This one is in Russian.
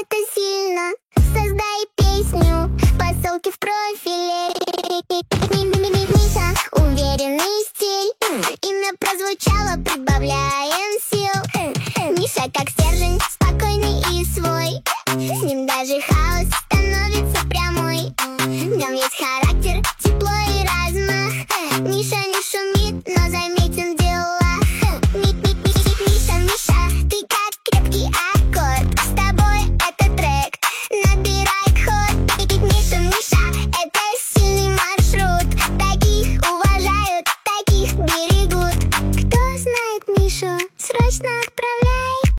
это сильно. Создай песню по ссылке в профиле. Миша, уверенный стиль. Имя прозвучало, прибавляем